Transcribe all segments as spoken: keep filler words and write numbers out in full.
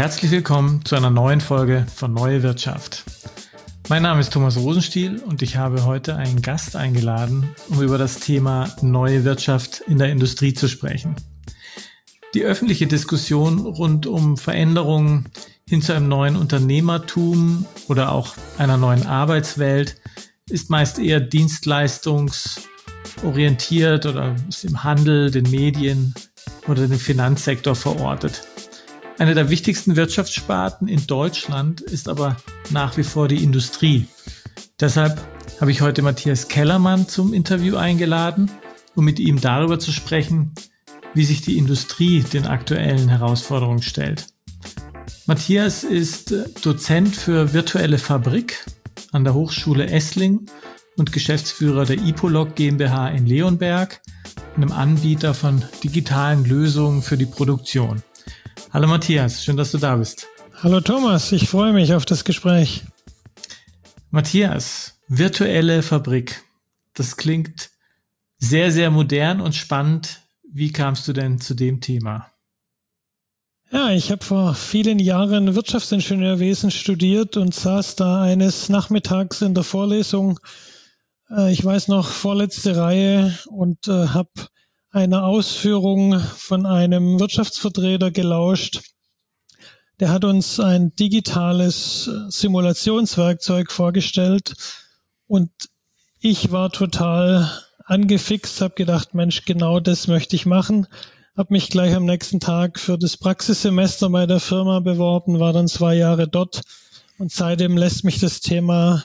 Herzlich willkommen zu einer neuen Folge von Neue Wirtschaft. Mein Name ist Thomas Rosenstiel und ich habe heute einen Gast eingeladen, um über das Thema Neue Wirtschaft in der Industrie zu sprechen. Die öffentliche Diskussion rund um Veränderungen hin zu einem neuen Unternehmertum oder auch einer neuen Arbeitswelt ist meist eher dienstleistungsorientiert oder ist im Handel, den Medien oder dem Finanzsektor verortet. Eine der wichtigsten Wirtschaftssparten in Deutschland ist aber nach wie vor die Industrie. Deshalb habe ich heute Matthias Kellermann zum Interview eingeladen, um mit ihm darüber zu sprechen, wie sich die Industrie den aktuellen Herausforderungen stellt. Matthias ist Dozent für virtuelle Fabrik an der Hochschule Esslingen und Geschäftsführer der Ipolog GmbH in Leonberg, einem Anbieter von digitalen Lösungen für die Produktion. Hallo Matthias, schön, dass du da bist. Hallo Thomas, ich freue mich auf das Gespräch. Matthias, virtuelle Fabrik, das klingt sehr, sehr modern und spannend. Wie kamst du denn zu dem Thema? Ja, ich habe vor vielen Jahren Wirtschaftsingenieurwesen studiert und saß da eines Nachmittags in der Vorlesung, äh, ich weiß noch, vorletzte Reihe und äh, habe einer Ausführung von einem Wirtschaftsvertreter gelauscht. Der hat uns ein digitales Simulationswerkzeug vorgestellt und ich war total angefixt, habe gedacht, Mensch, genau das möchte ich machen. Habe mich gleich am nächsten Tag für das Praxissemester bei der Firma beworben, war dann zwei Jahre dort und seitdem lässt mich das Thema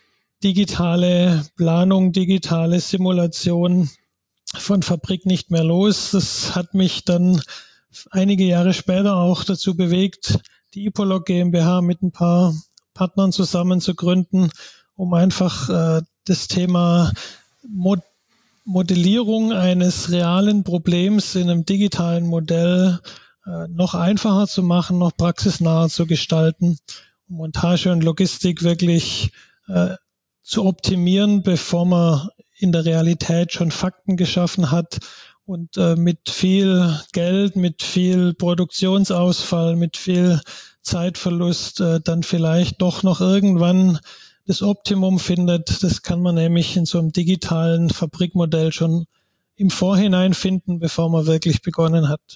digitale Planung, digitale Simulation von Fabrik nicht mehr los. Das hat mich dann einige Jahre später auch dazu bewegt, die Ipolog GmbH mit ein paar Partnern zusammen zu gründen, um einfach äh, das Thema Mod- Modellierung eines realen Problems in einem digitalen Modell äh, noch einfacher zu machen, noch praxisnaher zu gestalten, um Montage und Logistik wirklich äh, zu optimieren, bevor man in der Realität schon Fakten geschaffen hat und äh, mit viel Geld, mit viel Produktionsausfall, mit viel Zeitverlust äh, dann vielleicht doch noch irgendwann das Optimum findet. Das kann man nämlich in so einem digitalen Fabrikmodell schon im Vorhinein finden, bevor man wirklich begonnen hat.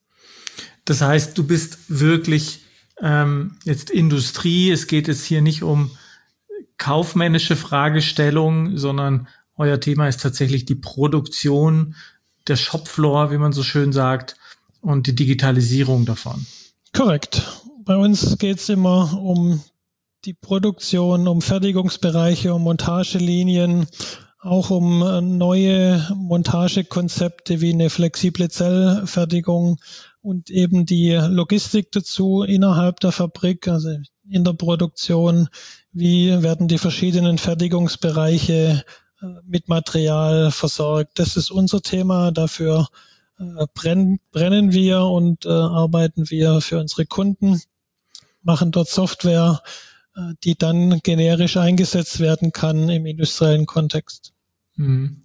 Das heißt, du bist wirklich ähm, jetzt Industrie. Es geht jetzt hier nicht um kaufmännische Fragestellungen, sondern euer Thema ist tatsächlich die Produktion, der Shopfloor, wie man so schön sagt, und die Digitalisierung davon. Korrekt. Bei uns geht es immer um die Produktion, um Fertigungsbereiche, um Montagelinien, auch um neue Montagekonzepte wie eine flexible Zellfertigung und eben die Logistik dazu innerhalb der Fabrik, also in der Produktion. Wie werden die verschiedenen Fertigungsbereiche mit Material versorgt? Das ist unser Thema. Dafür äh, brennen, brennen wir und äh, arbeiten wir für unsere Kunden, machen dort Software, äh, die dann generisch eingesetzt werden kann im industriellen Kontext. Mhm.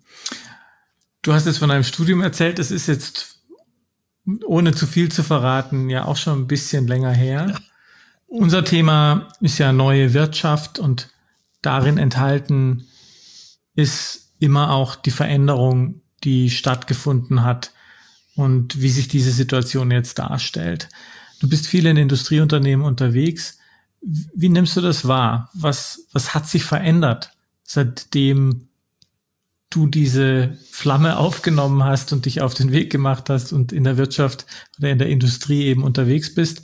Du hast jetzt von einem Studium erzählt. Das ist jetzt, ohne zu viel zu verraten, ja auch schon ein bisschen länger her. Ja. Unser Thema ist ja neue Wirtschaft und darin enthalten ist immer auch die Veränderung, die stattgefunden hat und wie sich diese Situation jetzt darstellt. Du bist viel in Industrieunternehmen unterwegs. Wie nimmst du das wahr? Was, was hat sich verändert, seitdem du diese Flamme aufgenommen hast und dich auf den Weg gemacht hast und in der Wirtschaft oder in der Industrie eben unterwegs bist?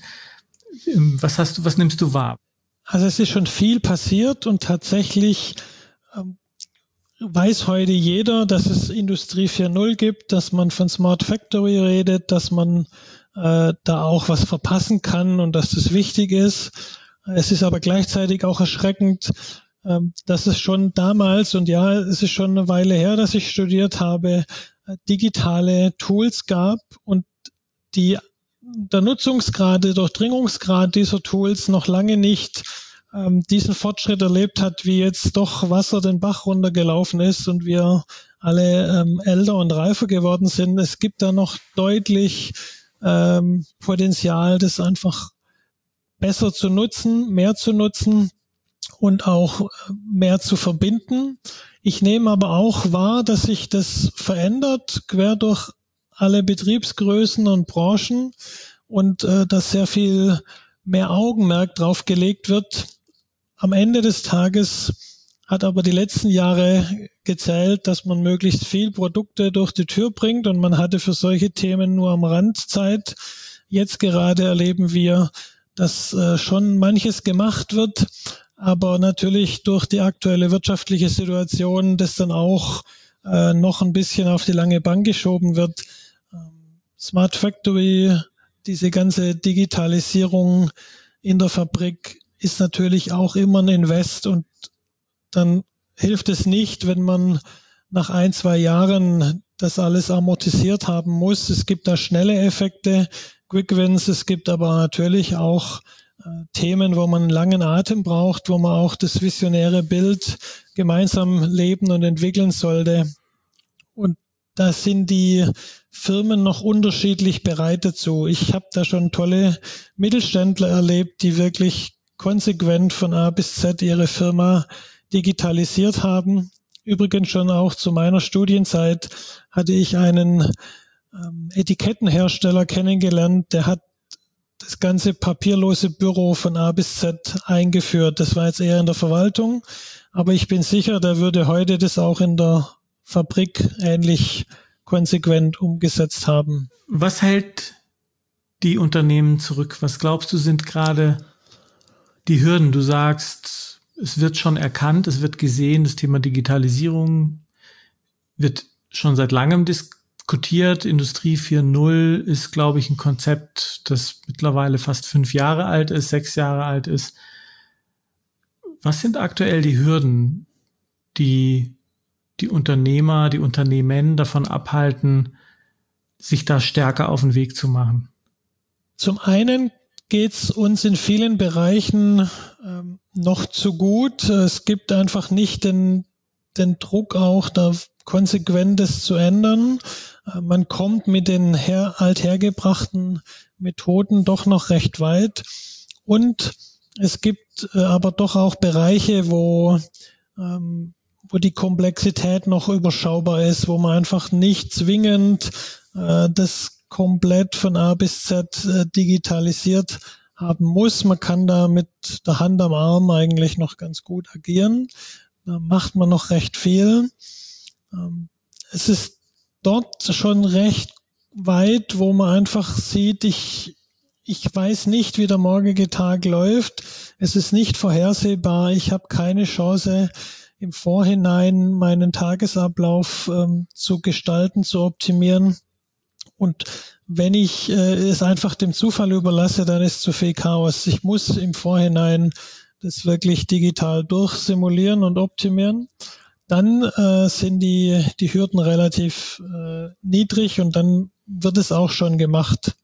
Was hast du, was nimmst du wahr? Also es ist schon viel passiert und tatsächlich ähm, weiß heute jeder, dass es Industrie vier Punkt null gibt, dass man von Smart Factory redet, dass man äh, da auch was verpassen kann und dass das wichtig ist. Es ist aber gleichzeitig auch erschreckend, äh, dass es schon damals, und ja, es ist schon eine Weile her, dass ich studiert habe, äh, digitale Tools gab und die der Nutzungsgrad, der Durchdringungsgrad dieser Tools noch lange nicht ähm, diesen Fortschritt erlebt hat, wie jetzt doch Wasser den Bach runtergelaufen ist und wir alle ähm, älter und reifer geworden sind. Es gibt da noch deutlich ähm, Potenzial, das einfach besser zu nutzen, mehr zu nutzen und auch mehr zu verbinden. Ich nehme aber auch wahr, dass sich das verändert, quer durch alle Betriebsgrößen und Branchen und äh, dass sehr viel mehr Augenmerk drauf gelegt wird. Am Ende des Tages hat aber die letzten Jahre gezählt, dass man möglichst viel Produkte durch die Tür bringt und man hatte für solche Themen nur am Rand Zeit. Jetzt gerade erleben wir, dass äh, schon manches gemacht wird, aber natürlich durch die aktuelle wirtschaftliche Situation das dann auch äh, noch ein bisschen auf die lange Bank geschoben wird. Ähm, Smart Factory, diese ganze Digitalisierung in der Fabrik ist natürlich auch immer ein Invest und dann hilft es nicht, wenn man nach ein, zwei Jahren das alles amortisiert haben muss. Es gibt da schnelle Effekte, Quick Wins, es gibt aber natürlich auch äh, Themen, wo man einen langen Atem braucht, wo man auch das visionäre Bild gemeinsam leben und entwickeln sollte. Und da sind die Firmen noch unterschiedlich bereit dazu. Ich habe da schon tolle Mittelständler erlebt, die wirklich konsequent von A bis Z ihre Firma digitalisiert haben. Übrigens schon auch zu meiner Studienzeit hatte ich einen ähm, Etikettenhersteller kennengelernt, der hat das ganze papierlose Büro von A bis Z eingeführt. Das war jetzt eher in der Verwaltung, aber ich bin sicher, der würde heute das auch in der Fabrik ähnlich konsequent umgesetzt haben. Was hält die Unternehmen zurück? Was glaubst du, sind gerade die Hürden? Du sagst, es wird schon erkannt, es wird gesehen, das Thema Digitalisierung wird schon seit langem diskutiert. Industrie vier Punkt null ist, glaube ich, ein Konzept, das mittlerweile fast fünf Jahre alt ist, sechs Jahre alt ist. Was sind aktuell die Hürden, die die Unternehmer, die Unternehmen davon abhalten, sich da stärker auf den Weg zu machen? Zum einen geht es uns in vielen Bereichen ähm, noch zu gut. Es gibt einfach nicht den, den Druck auch, da Konsequentes zu ändern. Äh, man kommt mit den her, althergebrachten Methoden doch noch recht weit. Und es gibt äh, aber doch auch Bereiche, wo ähm, wo die Komplexität noch überschaubar ist, wo man einfach nicht zwingend äh, das komplett von A bis Z äh, digitalisiert haben muss. Man kann da mit der Hand am Arm eigentlich noch ganz gut agieren. Da macht man noch recht viel. Ähm, es ist dort schon recht weit, wo man einfach sieht, ich, ich weiß nicht, wie der morgige Tag läuft. Es ist nicht vorhersehbar. Ich habe keine Chance, im Vorhinein meinen Tagesablauf ähm, zu gestalten, zu optimieren. Und wenn ich äh, es einfach dem Zufall überlasse, dann ist zu viel Chaos. Ich muss im Vorhinein das wirklich digital durchsimulieren und optimieren. Dann äh, sind die, die Hürden relativ äh, niedrig und dann wird es auch schon gemacht.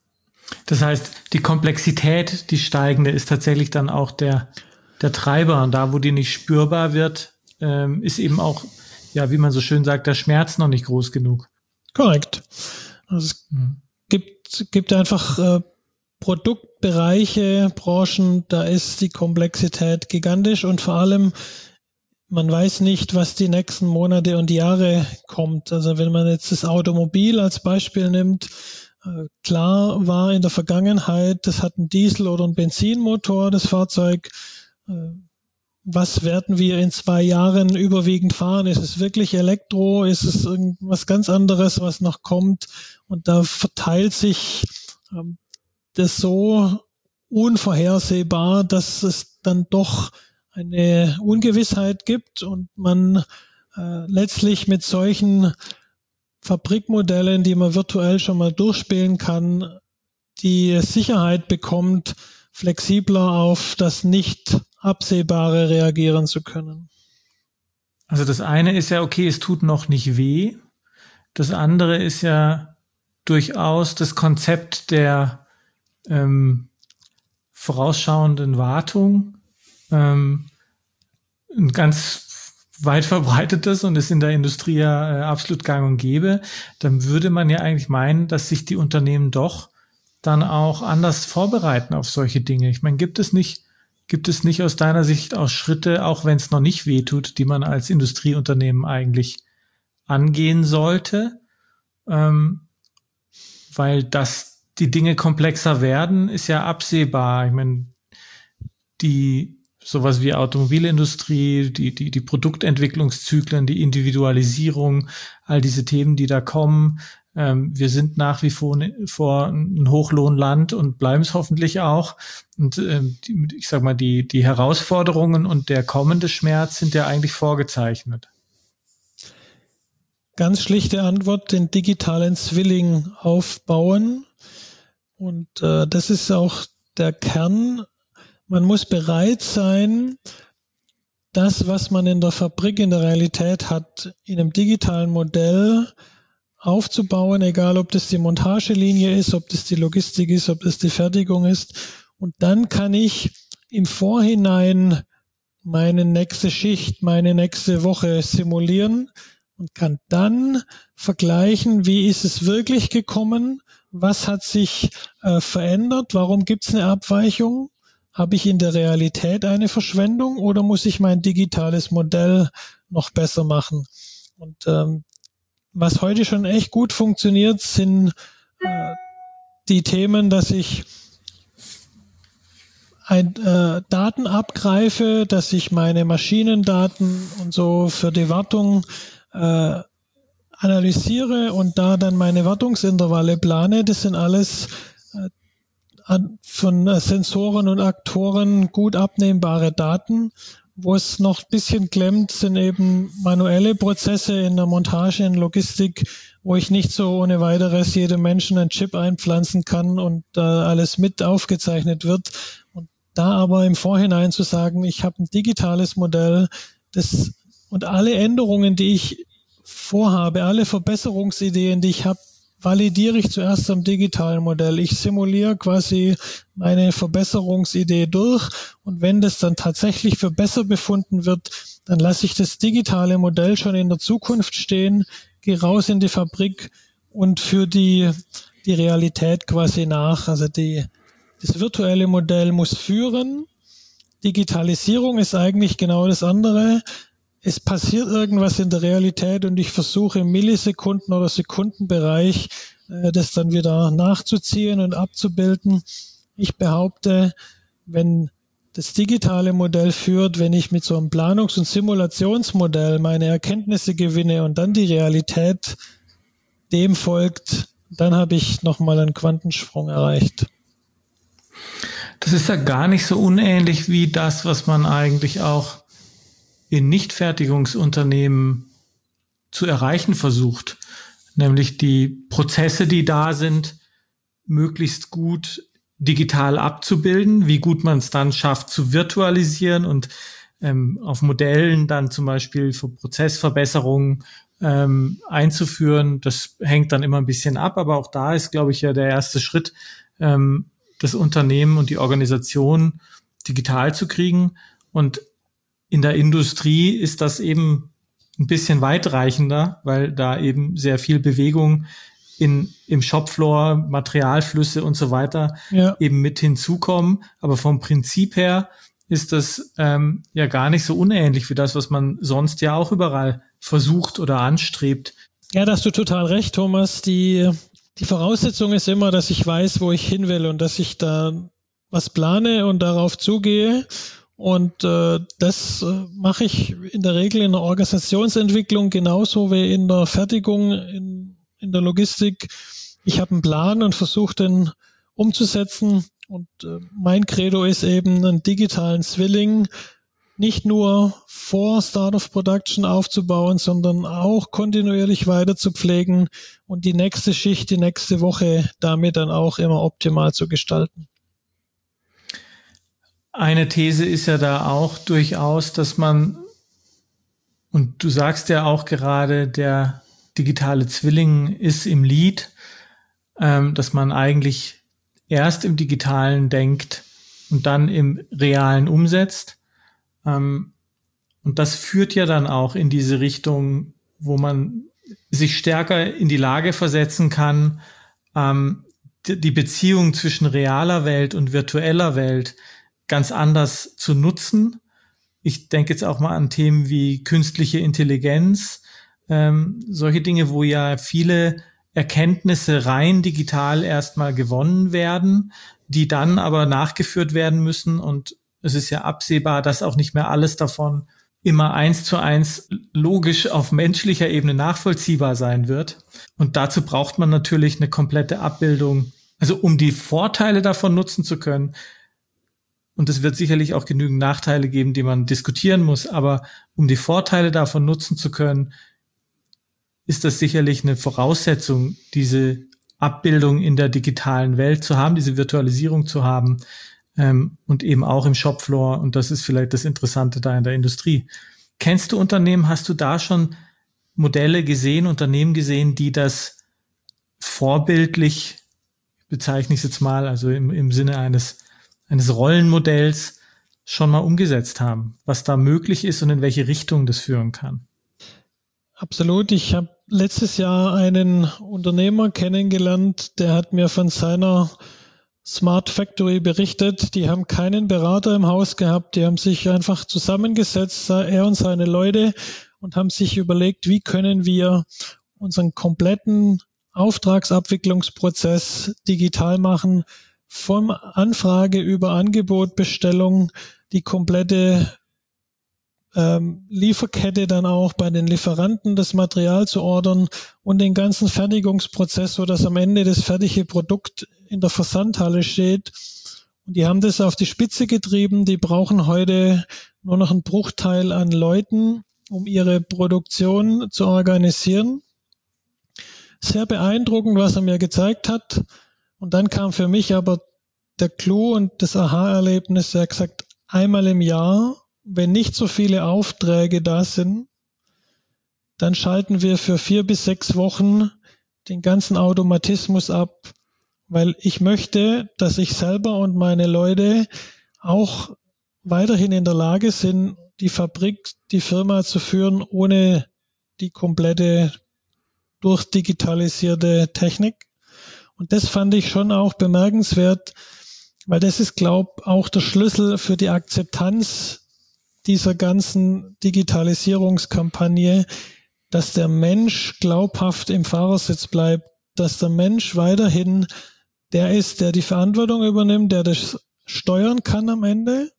Das heißt, die Komplexität, die steigende, ist tatsächlich dann auch der der Treiber, und da, wo die nicht spürbar wird, ähm, ist eben auch, ja, wie man so schön sagt, der Schmerz noch nicht groß genug. Korrekt. Also es hm. gibt, gibt einfach äh, Produktbereiche, Branchen, da ist die Komplexität gigantisch und vor allem, man weiß nicht, was die nächsten Monate und Jahre kommt. Also wenn man jetzt das Automobil als Beispiel nimmt, äh, klar war in der Vergangenheit, das hat einen Diesel- oder einen Benzinmotor, das Fahrzeug. Was werden wir in zwei Jahren überwiegend fahren? Ist es wirklich Elektro? Ist es irgendwas ganz anderes, was noch kommt? Und da verteilt sich ähm, das so unvorhersehbar, dass es dann doch eine Ungewissheit gibt und man äh, letztlich mit solchen Fabrikmodellen, die man virtuell schon mal durchspielen kann, die Sicherheit bekommt, flexibler auf das Nicht-Absehbare reagieren zu können. Also das eine ist ja, okay, es tut noch nicht weh. Das andere ist ja durchaus das Konzept der ähm, vorausschauenden Wartung. Ähm, ein ganz weit verbreitetes und ist in der Industrie ja äh, absolut gang und gäbe. Dann würde man ja eigentlich meinen, dass sich die Unternehmen doch dann auch anders vorbereiten auf solche Dinge? Ich meine, gibt es nicht, gibt es nicht aus deiner Sicht auch Schritte, auch wenn es noch nicht wehtut, die man als Industrieunternehmen eigentlich angehen sollte? Ähm, weil das, die Dinge komplexer werden, ist ja absehbar. Ich meine, die sowas wie Automobilindustrie, die, die, die Produktentwicklungszyklen, die Individualisierung, all diese Themen, die da kommen. Ähm, wir sind nach wie vor, vor ein Hochlohnland und bleiben es hoffentlich auch. Und ähm, die, ich sag mal, die, die Herausforderungen und der kommende Schmerz sind ja eigentlich vorgezeichnet. Ganz schlichte Antwort, den digitalen Zwilling aufbauen. Und äh, das ist auch der Kern. Man muss bereit sein, das, was man in der Fabrik in der Realität hat, in einem digitalen Modell aufzubauen, egal ob das die Montagelinie ist, ob das die Logistik ist, ob das die Fertigung ist. Und dann kann ich im Vorhinein meine nächste Schicht, meine nächste Woche simulieren und kann dann vergleichen, wie ist es wirklich gekommen, was hat sich äh, verändert, warum gibt es eine Abweichung, habe ich in der Realität eine Verschwendung oder muss ich mein digitales Modell noch besser machen? Und ähm, was heute schon echt gut funktioniert, sind äh, die Themen, dass ich ein, äh, Daten abgreife, dass ich meine Maschinendaten und so für die Wartung äh, analysiere und da dann meine Wartungsintervalle plane. Das sind alles äh, von äh, Sensoren und Aktoren gut abnehmbare Daten. Wo es noch ein bisschen klemmt, sind eben manuelle Prozesse in der Montage, in Logistik, wo ich nicht so ohne weiteres jedem Menschen einen Chip einpflanzen kann und äh, alles mit aufgezeichnet wird. Und da aber im Vorhinein zu sagen, ich habe ein digitales Modell, das und alle Änderungen, die ich vorhabe, alle Verbesserungsideen, die ich habe, validiere ich zuerst am digitalen Modell. Ich simuliere quasi meine Verbesserungsidee durch und wenn das dann tatsächlich für besser befunden wird, dann lasse ich das digitale Modell schon in der Zukunft stehen, gehe raus in die Fabrik und führe die, die Realität quasi nach. Also die, das virtuelle Modell muss führen. Digitalisierung ist eigentlich genau das andere. Es passiert irgendwas in der Realität und ich versuche im Millisekunden- oder Sekundenbereich äh, das dann wieder nachzuziehen und abzubilden. Ich behaupte, wenn das digitale Modell führt, wenn ich mit so einem Planungs- und Simulationsmodell meine Erkenntnisse gewinne und dann die Realität dem folgt, dann habe ich nochmal einen Quantensprung erreicht. Das ist ja gar nicht so unähnlich wie das, was man eigentlich auch in Nichtfertigungsunternehmen zu erreichen versucht, nämlich die Prozesse, die da sind, möglichst gut digital abzubilden, wie gut man es dann schafft zu virtualisieren und ähm, auf Modellen dann zum Beispiel für Prozessverbesserungen ähm, einzuführen. Das hängt dann immer ein bisschen ab, aber auch da ist, glaube ich, ja der erste Schritt, ähm, das Unternehmen und die Organisation digital zu kriegen. Und in der Industrie ist das eben ein bisschen weitreichender, weil da eben sehr viel Bewegung in, im Shopfloor, Materialflüsse und so weiter ja. eben mit hinzukommen. Aber vom Prinzip her ist das ähm, ja gar nicht so unähnlich wie das, was man sonst ja auch überall versucht oder anstrebt. Ja, da hast du total recht, Thomas. Die, die Voraussetzung ist immer, dass ich weiß, wo ich hin will und dass ich da was plane und darauf zugehe. Und äh, das äh, mache ich in der Regel in der Organisationsentwicklung genauso wie in der Fertigung, in, in der Logistik. Ich habe einen Plan und versuche den umzusetzen. Und äh, mein Credo ist eben, einen digitalen Zwilling nicht nur vor Start of Production aufzubauen, sondern auch kontinuierlich weiter zu pflegen und die nächste Schicht, die nächste Woche damit dann auch immer optimal zu gestalten. Eine These ist ja da auch durchaus, dass man, und du sagst ja auch gerade, der digitale Zwilling ist im Lead, ähm, dass man eigentlich erst im Digitalen denkt und dann im Realen umsetzt. Ähm, und das führt ja dann auch in diese Richtung, wo man sich stärker in die Lage versetzen kann, ähm, die Beziehung zwischen realer Welt und virtueller Welt ganz anders zu nutzen. Ich denke jetzt auch mal an Themen wie künstliche Intelligenz, ähm, solche Dinge, wo ja viele Erkenntnisse rein digital erstmal gewonnen werden, die dann aber nachgeführt werden müssen. Und es ist ja absehbar, dass auch nicht mehr alles davon immer eins zu eins logisch auf menschlicher Ebene nachvollziehbar sein wird. Und dazu braucht man natürlich eine komplette Abbildung, also um die Vorteile davon nutzen zu können. Und es wird sicherlich auch genügend Nachteile geben, die man diskutieren muss. Aber um die Vorteile davon nutzen zu können, ist das sicherlich eine Voraussetzung, diese Abbildung in der digitalen Welt zu haben, diese Virtualisierung zu haben, ähm, und eben auch im Shopfloor. Und das ist vielleicht das Interessante da in der Industrie. Kennst du Unternehmen, hast du da schon Modelle gesehen, Unternehmen gesehen, die das vorbildlich, bezeichne ich es jetzt mal, also im, im Sinne eines, eines Rollenmodells schon mal umgesetzt haben, was da möglich ist und in welche Richtung das führen kann? Absolut. Ich habe letztes Jahr einen Unternehmer kennengelernt, der hat mir von seiner Smart Factory berichtet. Die haben keinen Berater im Haus gehabt, die haben sich einfach zusammengesetzt, er und seine Leute, und haben sich überlegt, wie können wir unseren kompletten Auftragsabwicklungsprozess digital machen, von Anfrage über Angebot, Bestellung, die komplette Ähm, Lieferkette dann auch bei den Lieferanten das Material zu ordern und den ganzen Fertigungsprozess, so dass am Ende das fertige Produkt in der Versandhalle steht. Und die haben das auf die Spitze getrieben. Die brauchen heute nur noch einen Bruchteil an Leuten, um ihre Produktion zu organisieren. Sehr beeindruckend, was er mir gezeigt hat. Und dann kam für mich aber der Clou und das Aha-Erlebnis. Er hat gesagt, einmal im Jahr, wenn nicht so viele Aufträge da sind, dann schalten wir für vier bis sechs Wochen den ganzen Automatismus ab, weil ich möchte, dass ich selber und meine Leute auch weiterhin in der Lage sind, die Fabrik, die Firma zu führen, ohne die komplette durchdigitalisierte Technik. Und das fand ich schon auch bemerkenswert, weil das ist, glaube ich, auch der Schlüssel für die Akzeptanz dieser ganzen Digitalisierungskampagne, dass der Mensch glaubhaft im Fahrersitz bleibt, dass der Mensch weiterhin der ist, der die Verantwortung übernimmt, der das steuern kann am Ende,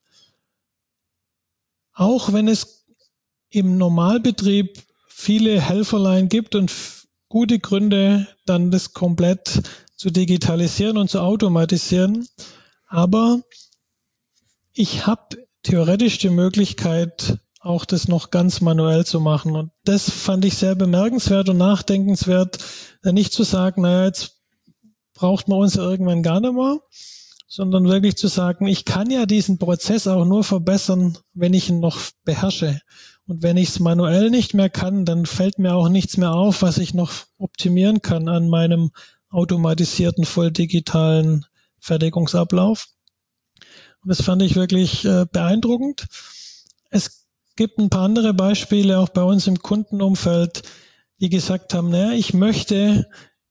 auch wenn es im Normalbetrieb viele Helferlein gibt und gute Gründe, dann das komplett zu digitalisieren und zu automatisieren. Aber ich habe theoretisch die Möglichkeit, auch das noch ganz manuell zu machen. Und das fand ich sehr bemerkenswert und nachdenkenswert, nicht zu sagen, naja, jetzt braucht man uns ja irgendwann gar nicht mehr, sondern wirklich zu sagen, ich kann ja diesen Prozess auch nur verbessern, wenn ich ihn noch beherrsche. Und wenn ich es manuell nicht mehr kann, dann fällt mir auch nichts mehr auf, was ich noch optimieren kann an meinem automatisierten, voll digitalen Fertigungsablauf. Und das fand ich wirklich äh, beeindruckend. Es gibt ein paar andere Beispiele, auch bei uns im Kundenumfeld, die gesagt haben, naja, ich möchte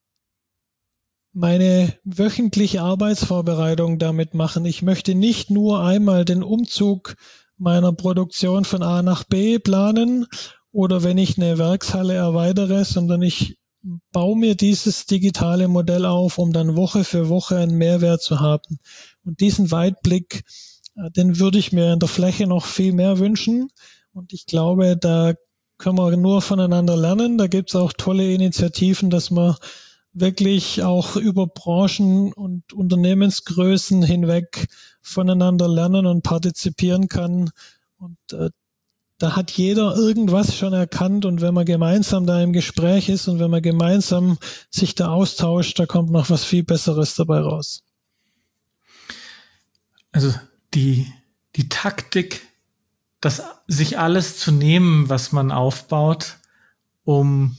meine wöchentliche Arbeitsvorbereitung damit machen. Ich möchte nicht nur einmal den Umzug meiner Produktion von A nach B planen oder wenn ich eine Werkshalle erweitere, sondern ich baue mir dieses digitale Modell auf, um dann Woche für Woche einen Mehrwert zu haben. Und diesen Weitblick, den würde ich mir in der Fläche noch viel mehr wünschen. Und ich glaube, da können wir nur voneinander lernen. Da gibt es auch tolle Initiativen, dass man wirklich auch über Branchen und Unternehmensgrößen hinweg voneinander lernen und partizipieren kann. Und äh, da hat jeder irgendwas schon erkannt. Und wenn man gemeinsam da im Gespräch ist und wenn man gemeinsam sich da austauscht, da kommt noch was viel Besseres dabei raus. Also die, die Taktik, das sich alles zu nehmen, was man aufbaut, um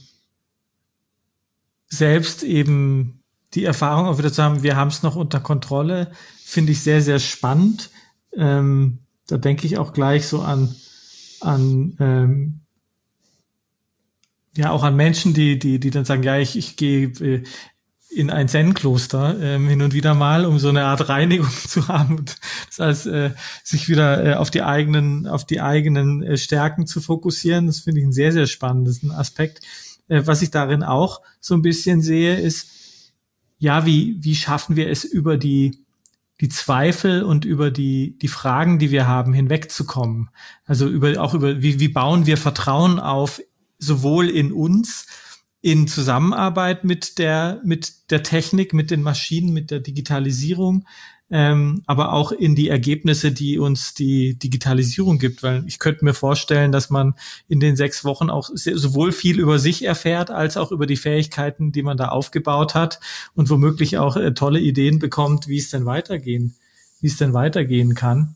selbst eben die Erfahrung auch wieder zu haben, wir haben es noch unter Kontrolle, finde ich sehr, sehr spannend. Ähm, da denke ich auch gleich so an, an ähm, ja auch an Menschen, die, die, die dann sagen, ja, ich, ich gehe, in ein Zen-Kloster ähm, hin und wieder mal, um so eine Art Reinigung zu haben und das heißt, äh, sich wieder äh, auf die eigenen, auf die eigenen äh, Stärken zu fokussieren. Das finde ich einen sehr, sehr spannenden Aspekt. Äh, was ich darin auch so ein bisschen sehe, ist, ja, wie wie schaffen wir es über die die Zweifel und über die die Fragen, die wir haben, hinwegzukommen? Also über auch über wie wie bauen wir Vertrauen auf, sowohl in uns, in Zusammenarbeit mit der mit der Technik, mit den Maschinen, mit der Digitalisierung, ähm, aber auch in die Ergebnisse, die uns die Digitalisierung gibt. Weil ich könnte mir vorstellen, dass man in den sechs Wochen auch sehr, sowohl viel über sich erfährt, als auch über die Fähigkeiten, die man da aufgebaut hat und womöglich auch äh, tolle Ideen bekommt, wie es denn weitergehen, wie es denn weitergehen kann.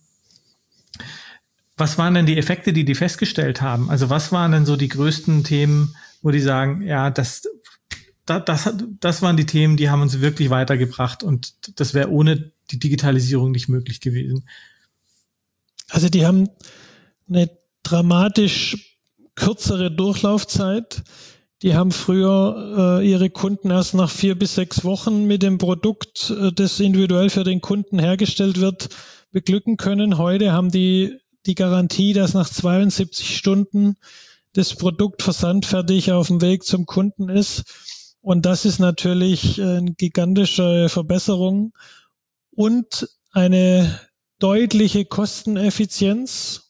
Was waren denn die Effekte, die die festgestellt haben? Also was waren denn so die größten Themen, wo die sagen, ja, das, das, das, das waren die Themen, die haben uns wirklich weitergebracht und das wäre ohne die Digitalisierung nicht möglich gewesen? Also die haben eine dramatisch kürzere Durchlaufzeit. Die haben früher äh, ihre Kunden erst nach vier bis sechs Wochen mit dem Produkt, äh, das individuell für den Kunden hergestellt wird, beglücken können. Heute haben die die Garantie, dass nach zweiundsiebzig Stunden das Produkt versandfertig auf dem Weg zum Kunden ist. Und das ist natürlich eine gigantische Verbesserung und eine deutliche Kosteneffizienz,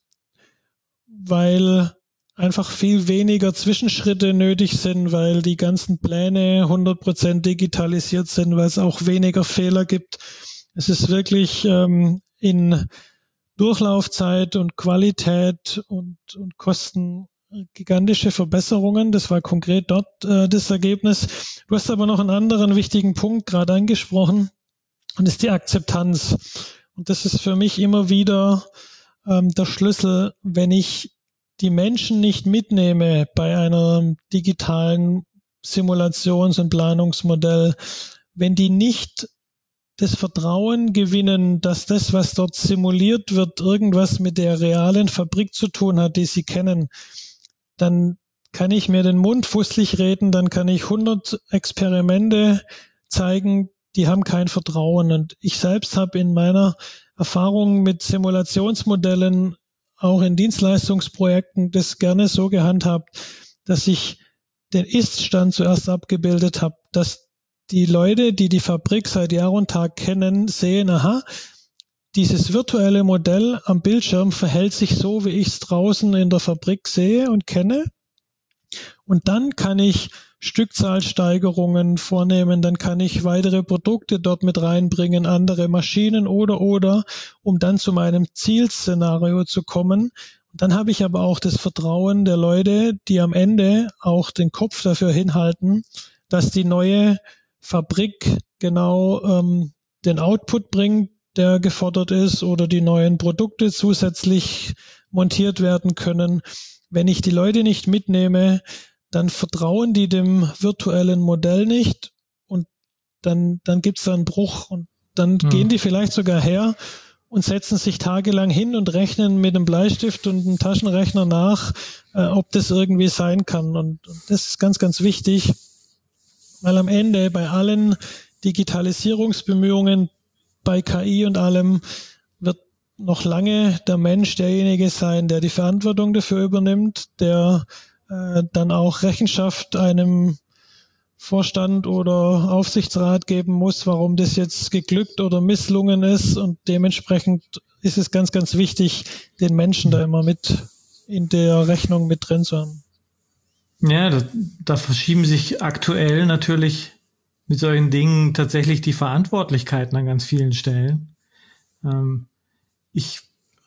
weil einfach viel weniger Zwischenschritte nötig sind, weil die ganzen Pläne hundert Prozent digitalisiert sind, weil es auch weniger Fehler gibt. Es ist wirklich ähm, in Durchlaufzeit und Qualität und, und Kosten gigantische Verbesserungen. Das war konkret dort äh, das Ergebnis. Du hast aber noch einen anderen wichtigen Punkt gerade angesprochen und das ist die Akzeptanz. Und das ist für mich immer wieder ähm, der Schlüssel, wenn ich die Menschen nicht mitnehme bei einer digitalen Simulations- und Planungsmodell, wenn die nicht das Vertrauen gewinnen, dass das, was dort simuliert wird, irgendwas mit der realen Fabrik zu tun hat, die sie kennen, dann kann ich mir den Mund fusselig reden, dann kann ich hundert Experimente zeigen, die haben kein Vertrauen. Und ich selbst habe in meiner Erfahrung mit Simulationsmodellen, auch in Dienstleistungsprojekten, das gerne so gehandhabt, dass ich den Ist-Stand zuerst abgebildet habe, dass die Leute, die die Fabrik seit Jahr und Tag kennen, sehen, aha, dieses virtuelle Modell am Bildschirm verhält sich so, wie ich es draußen in der Fabrik sehe und kenne. Und dann kann ich Stückzahlsteigerungen vornehmen, dann kann ich weitere Produkte dort mit reinbringen, andere Maschinen oder, oder, um dann zu meinem Zielszenario zu kommen. Und dann habe ich aber auch das Vertrauen der Leute, die am Ende auch den Kopf dafür hinhalten, dass die neue Fabrik genau ähm, den Output bringt, der gefordert ist, oder die neuen Produkte zusätzlich montiert werden können. Wenn ich die Leute nicht mitnehme, dann vertrauen die dem virtuellen Modell nicht und dann, dann gibt es da einen Bruch und dann hm. gehen die vielleicht sogar her und setzen sich tagelang hin und rechnen mit einem Bleistift und einem Taschenrechner nach, äh, ob das irgendwie sein kann. Und, und das ist ganz, ganz wichtig, weil am Ende bei allen Digitalisierungsbemühungen, bei K I und allem, wird noch lange der Mensch derjenige sein, der die Verantwortung dafür übernimmt, der äh, dann auch Rechenschaft einem Vorstand oder Aufsichtsrat geben muss, warum das jetzt geglückt oder misslungen ist. Und dementsprechend ist es ganz, ganz wichtig, den Menschen da immer mit in der Rechnung mit drin zu haben. Ja, da, da verschieben sich aktuell natürlich mit solchen Dingen tatsächlich die Verantwortlichkeiten an ganz vielen Stellen. Ähm, ich,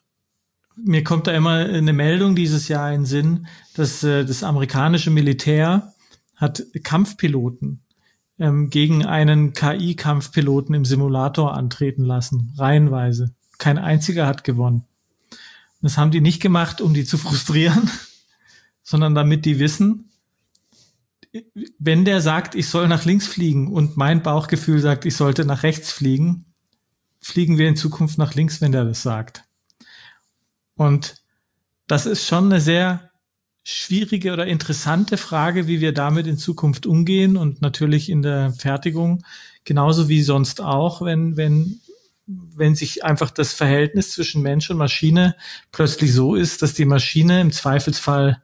mir kommt da immer eine Meldung dieses Jahr in den Sinn, dass äh, das amerikanische Militär hat Kampfpiloten ähm, gegen einen K I-Kampfpiloten im Simulator antreten lassen, reihenweise. Kein einziger hat gewonnen. Und das haben die nicht gemacht, um die zu frustrieren, sondern damit die wissen, wenn der sagt, ich soll nach links fliegen und mein Bauchgefühl sagt, ich sollte nach rechts fliegen, fliegen wir in Zukunft nach links, wenn der das sagt. Und das ist schon eine sehr schwierige oder interessante Frage, wie wir damit in Zukunft umgehen und natürlich in der Fertigung genauso wie sonst auch, wenn, wenn, wenn sich einfach das Verhältnis zwischen Mensch und Maschine plötzlich so ist, dass die Maschine im Zweifelsfall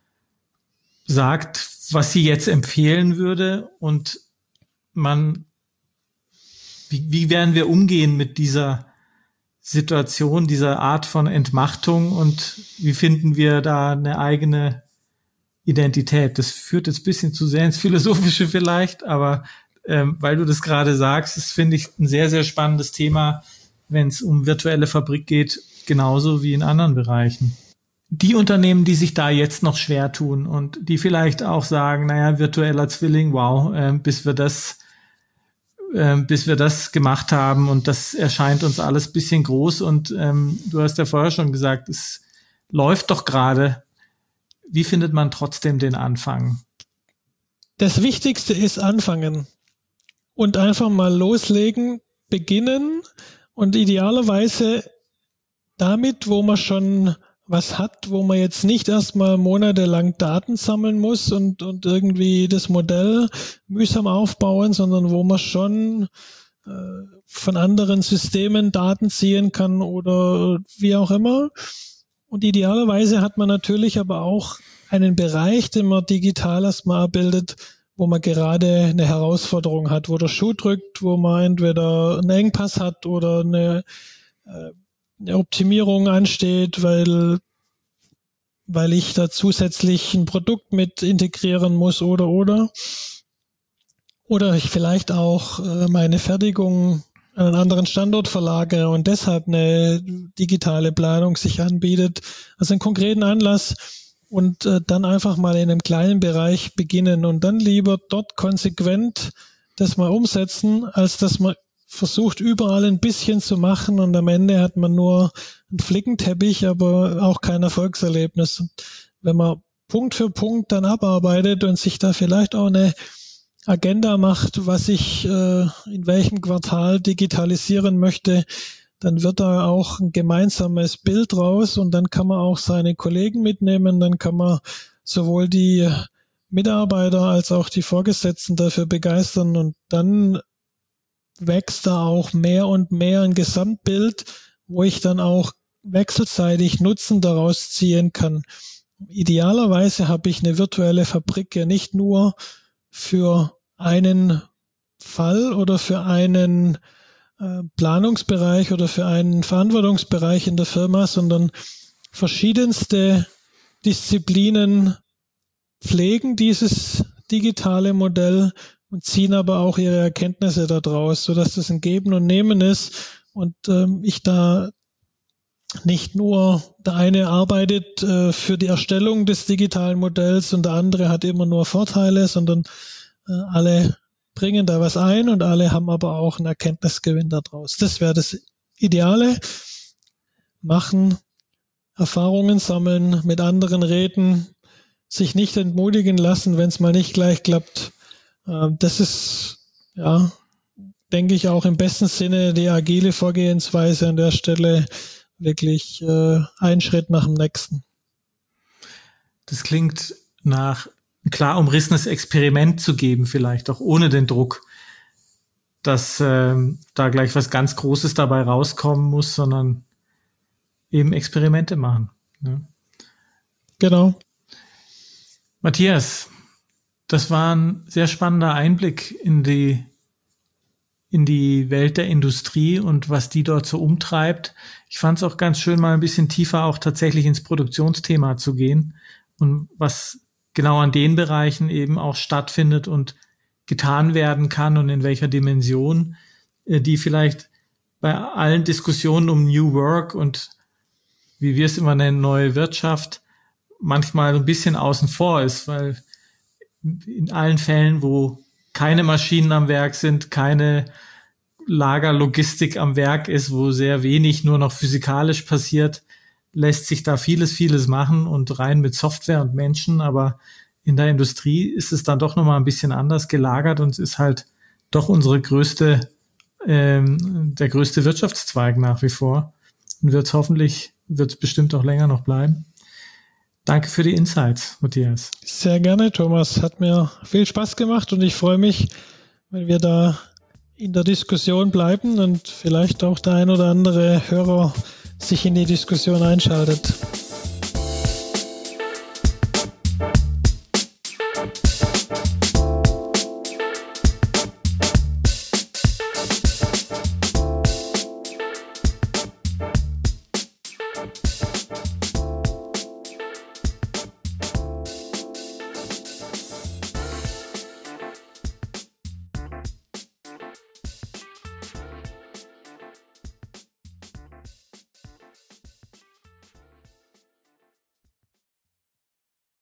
sagt, was sie jetzt empfehlen würde und man, wie, wie werden wir umgehen mit dieser Situation, dieser Art von Entmachtung und wie finden wir da eine eigene Identität? Das führt jetzt ein bisschen zu sehr ins Philosophische vielleicht, aber ähm, weil du das gerade sagst, das finde ich ein sehr, sehr spannendes Thema, wenn es um virtuelle Fabrik geht, genauso wie in anderen Bereichen. Die Unternehmen, die sich da jetzt noch schwer tun und die vielleicht auch sagen, naja, virtueller Zwilling, wow, äh, bis wir das bis wir das gemacht haben und das erscheint uns alles ein bisschen groß und ähm, du hast ja vorher schon gesagt, es läuft doch gerade. Wie findet man trotzdem den Anfang? Das Wichtigste ist anfangen und einfach mal loslegen, beginnen und idealerweise damit, wo man schon was hat, wo man jetzt nicht erstmal monatelang Daten sammeln muss und, und irgendwie das Modell mühsam aufbauen, sondern wo man schon äh, von anderen Systemen Daten ziehen kann oder wie auch immer. Und idealerweise hat man natürlich aber auch einen Bereich, den man digital erstmal abbildet, wo man gerade eine Herausforderung hat, wo der Schuh drückt, wo man entweder einen Engpass hat oder eine äh, eine Optimierung ansteht, weil, weil ich da zusätzlich ein Produkt mit integrieren muss oder, oder. Oder ich vielleicht auch äh, meine Fertigung an einen anderen Standort verlagere und deshalb eine digitale Planung sich anbietet. Also einen konkreten Anlass und äh, dann einfach mal in einem kleinen Bereich beginnen und dann lieber dort konsequent das mal umsetzen, als dass man versucht überall ein bisschen zu machen und am Ende hat man nur einen Flickenteppich, aber auch kein Erfolgserlebnis. Und wenn man Punkt für Punkt dann abarbeitet und sich da vielleicht auch eine Agenda macht, was ich äh, in welchem Quartal digitalisieren möchte, dann wird da auch ein gemeinsames Bild raus und dann kann man auch seine Kollegen mitnehmen, dann kann man sowohl die Mitarbeiter als auch die Vorgesetzten dafür begeistern und dann wächst da auch mehr und mehr ein Gesamtbild, wo ich dann auch wechselseitig Nutzen daraus ziehen kann. Idealerweise habe ich eine virtuelle Fabrik ja nicht nur für einen Fall oder für einen äh, Planungsbereich oder für einen Verantwortungsbereich in der Firma, sondern verschiedenste Disziplinen pflegen dieses digitale Modell und ziehen aber auch ihre Erkenntnisse daraus, sodass das ein Geben und Nehmen ist und ähm, ich da nicht nur der eine arbeitet äh, für die Erstellung des digitalen Modells und der andere hat immer nur Vorteile, sondern äh, alle bringen da was ein und alle haben aber auch einen Erkenntnisgewinn daraus. Das wäre das Ideale. Machen, Erfahrungen sammeln, mit anderen reden, sich nicht entmutigen lassen, wenn es mal nicht gleich klappt. Das ist, ja, denke ich, auch im besten Sinne die agile Vorgehensweise an der Stelle wirklich äh, ein Schritt nach dem nächsten. Das klingt nach ein klar umrissenes Experiment zu geben, vielleicht auch ohne den Druck, dass äh, da gleich was ganz Großes dabei rauskommen muss, sondern eben Experimente machen. Ne? Genau. Matthias, das war ein sehr spannender Einblick in die, in die Welt der Industrie und was die dort so umtreibt. Ich fand es auch ganz schön, mal ein bisschen tiefer auch tatsächlich ins Produktionsthema zu gehen und was genau an den Bereichen eben auch stattfindet und getan werden kann und in welcher Dimension, die vielleicht bei allen Diskussionen um New Work und wie wir es immer nennen, neue Wirtschaft, manchmal ein bisschen außen vor ist, weil in allen Fällen, wo keine Maschinen am Werk sind, keine Lagerlogistik am Werk ist, wo sehr wenig nur noch physikalisch passiert, lässt sich da vieles, vieles machen und rein mit Software und Menschen, aber in der Industrie ist es dann doch nochmal ein bisschen anders gelagert und es ist halt doch unsere größte, ähm, der größte Wirtschaftszweig nach wie vor und wird es hoffentlich, wird es bestimmt auch länger noch bleiben. Danke für die Insights, Matthias. Sehr gerne, Thomas. Hat mir viel Spaß gemacht und ich freue mich, wenn wir da in der Diskussion bleiben und vielleicht auch der ein oder andere Hörer sich in die Diskussion einschaltet.